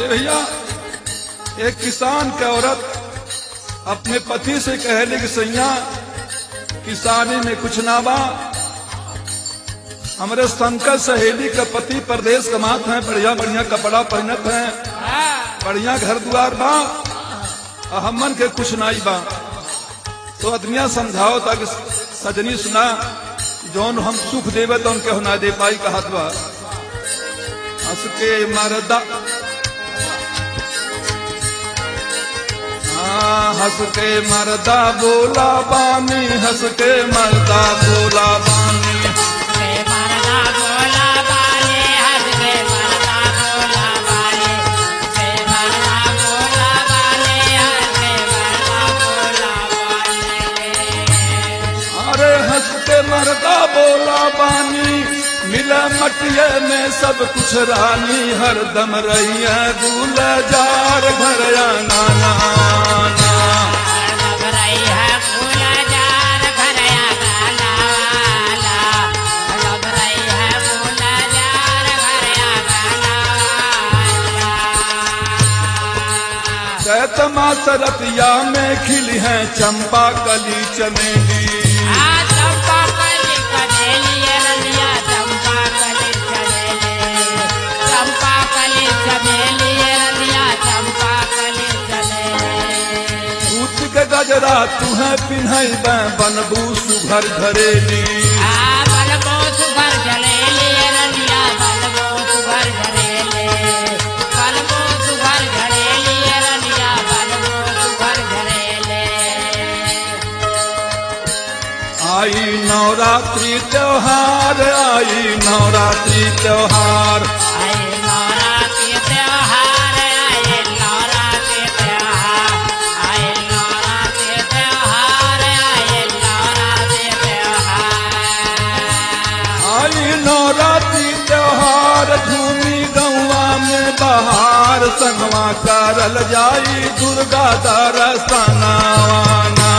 भैया एक किसान के औरत अपने पति से कहले कि सैया किसानी में कुछ ना बा, हमारे शंकर सहेली का पति प्रदेश कमात है, बढ़िया बढ़िया कपड़ा पहनत है, बढ़िया घर द्वार बा, हमन के कुछ नाई बा। तो आदमिया समझाओ ताकि सजनी सुना जौन हम सुख देवे तो उनके होना दे पाई कहत बा। हंस के मरदा हंस के मरदा बोला बानी, हंस के मरदा बोला बानी, मरदा बोला बानी, मिला मटिया में सब कुछ रानी, हर दम रही है गुलजार घर नाना कैतमा सरतिया में खिली है चंपा कली चमेली, गजरा तुहे पिन्हई बनबू सुघर घरेली, आई नवरात्रि त्योहार, आई नवरात्रि त्योहार, नवरात्रि त्योहार झूमी गौआ में बहार, संगवा करल जाई दुर्गा दरसनावाना,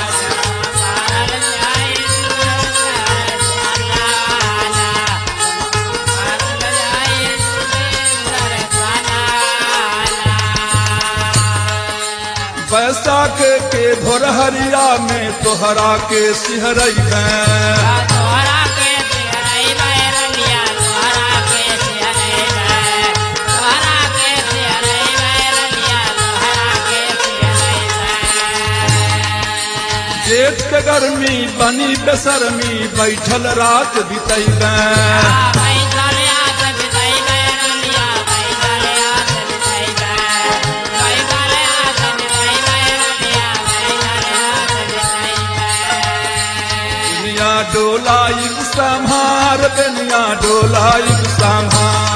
बैसाख के भोरहरिया में तोहरा के सिहरई में, जेठ के गर्मी बनी बेसरमी बैठल रात बितैबे, बेनिया डोलाई संहार, बेनिया डोलाई संहार,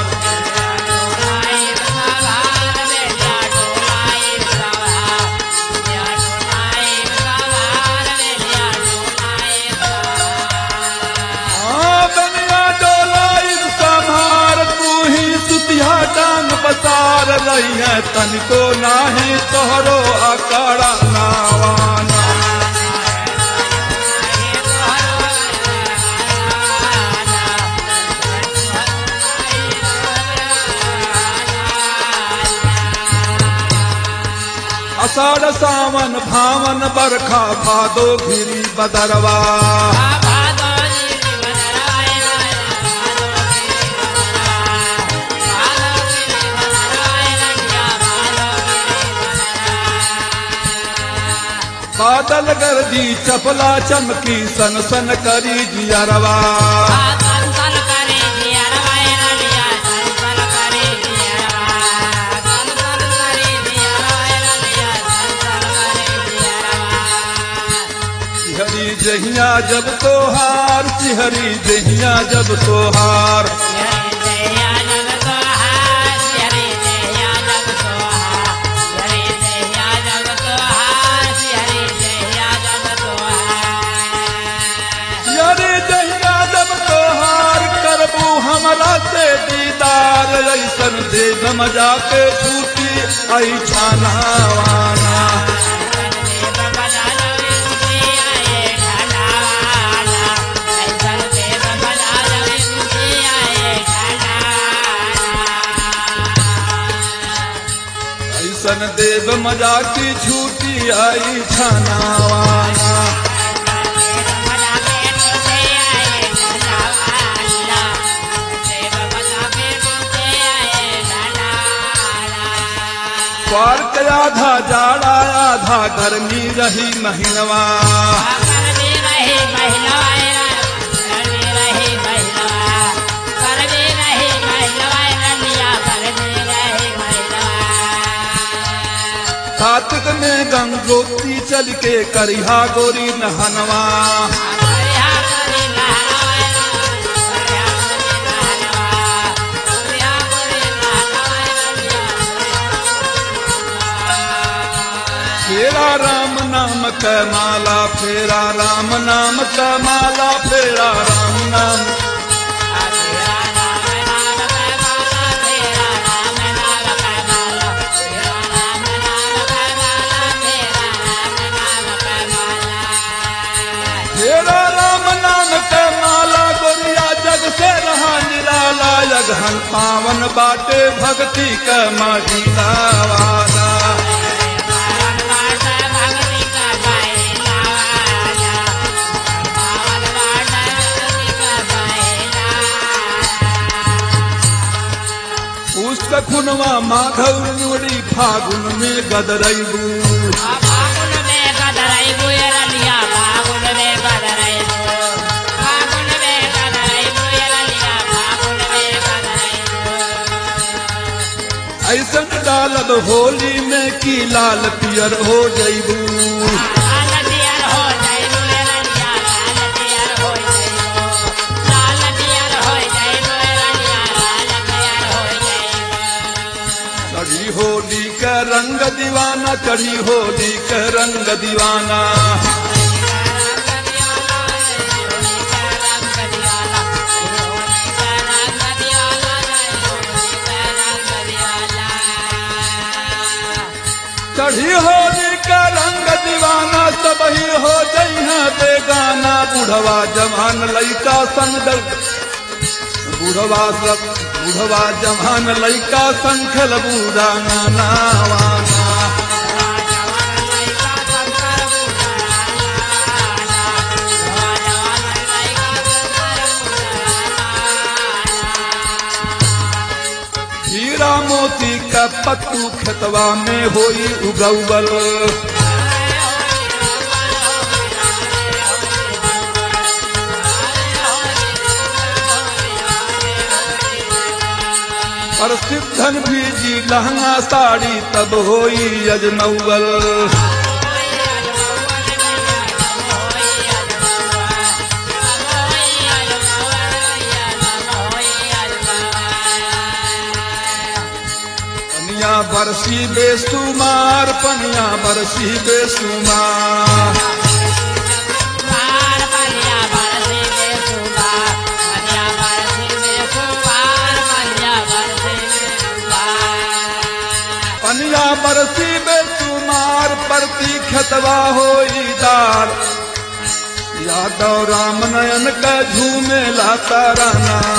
डांग बसार रही है तनिको नाही तोहरो अकाड़ा नावाना, आषाढ़ सावन भावन बरखा भादो घिरी बदरवा, बादल गर्दी चपला चमकी सन सन करी जियरवा, सिहरी जहिया जब तोहार, सिहरी जहिया जब तोहार, हमरा से दीदार ऐसन देव मजा के छूटी आई छानावाना, ऐसन देव मजा की छूटी आई छानावाना। पार के आधा जाड़ा आधा गर्मी रही महीनवा। कार्तिक में गंगोत्री चल के करिहा गोरी नहनवा। फेरा राम नाम का माला फेरा राम नाम का माला फेरा राम नाम। फेरा राम नाम का माला गोरिया जग से रहा निराला। यगहन पावन बाटे भक्ति का महीना वाला। उसका खुनवा माघव मुड़ी फागुन में गदरैबू। फागुन में गदरैबू रलिया फागुन में गदरैबू। फागुन में गदरैबू रलिया फागुन में गदरैबू। ऐसन डालब होली में की लाल पियर हो जैबू। चढ़ी होली का रंग दीवाना चढ़ी होली का रंग दीवाना। चढ़ी होली का रंग दीवाना सब ही हो जइहा बेगाना। बुढ़वा जवान लइका संग बुढ़वा जवान लइका संखल बुराना नावाना। हीरा मोती का पत्तू खेतवा में होई उगौल। और सिद्धन भीजी लहंगा साड़ी तब होई अजमौल। पनिया बरसी बेसुमार पनिया बरसी बेसुमार। पनिया बरसी बेसुमार परती खेतवा होई दार। यादव राम नयन का झूमे ला ताराना।